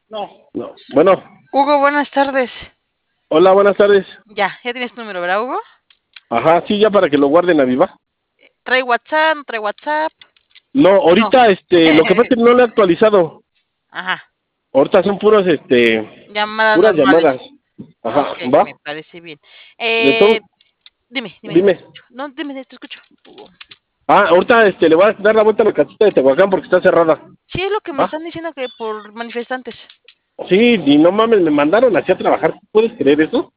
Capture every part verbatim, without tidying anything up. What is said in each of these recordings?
No. No. Bueno, Hugo, buenas tardes. hola, buenas tardes. Ya, ya tienes tu número, ¿verdad, Hugo? Ajá, sí, ya para que lo guarden a viva. ¿Trae WhatsApp? ¿No trae WhatsApp? No, No. ahorita, este, lo que pasa es que no lo he actualizado. Ajá. Ahorita son puros, este, Llamadas puras llamadas. normales. Ajá, Ok, va. me parece bien. De Eh, todo, dime, dime, te dime. escucho. No, dime, te escucho. Hugo. Ah, ahorita, este, le voy a dar la vuelta a la casita de Tehuacán porque está cerrada. Sí, es lo que me ¿Va? están diciendo que por manifestantes. Sí, y no mames, me mandaron así a trabajar. ¿Puedes creer eso?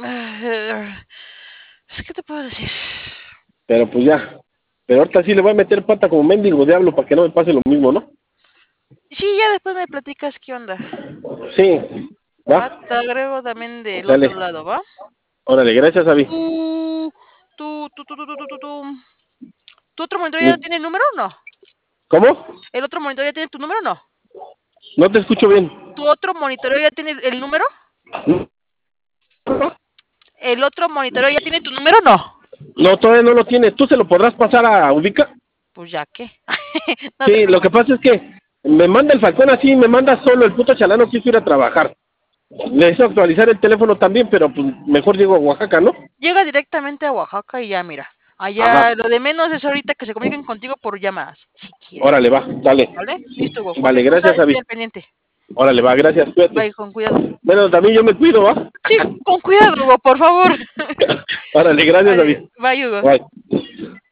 ¿Qué te puedo decir? Pero pues ya. Pero ahorita sí le voy a meter pata como mendigo diablo para que no me pase lo mismo, ¿no? Sí, ya después me platicas qué onda. Sí, Va, va. te agrego también del otro Dale. lado, ¿va? Órale, gracias, Avi. Tú, tú, tú, tú, tú, tú, tú, tú, tú. ¿Tu otro monitor ya tiene el número o no? ¿Cómo? ¿El otro monitor ya tiene tu número o no? No te escucho bien. ¿Tu otro monitoreo ya tiene el número? ¿El otro monitoreo ya tiene tu número o no? No, todavía no lo tiene. ¿Tú se lo podrás pasar a Ubica? Pues ya que. No te Sí, lo que preocupes. pasa es que me manda el Falcón así, me manda solo, el puto chalano quiso ir a trabajar. Necesito actualizar el teléfono también, pero pues mejor llego a Oaxaca, ¿no? Llega directamente a Oaxaca y ya, mira. Ajá, Allá lo de menos es ahorita que se comuniquen contigo por llamadas, si quieren. órale, va, dale. ¿Vale? Listo, Hugo. Vale, Cualquier cosa, gracias, estoy Avi. al pendiente. Órale, va, gracias, cuídate. Bye, con cuidado. Bueno, también yo me cuido, ¿va? Sí, con cuidado, Hugo, por favor. Órale, gracias, Vale, Avi. bye, Hugo. Bye.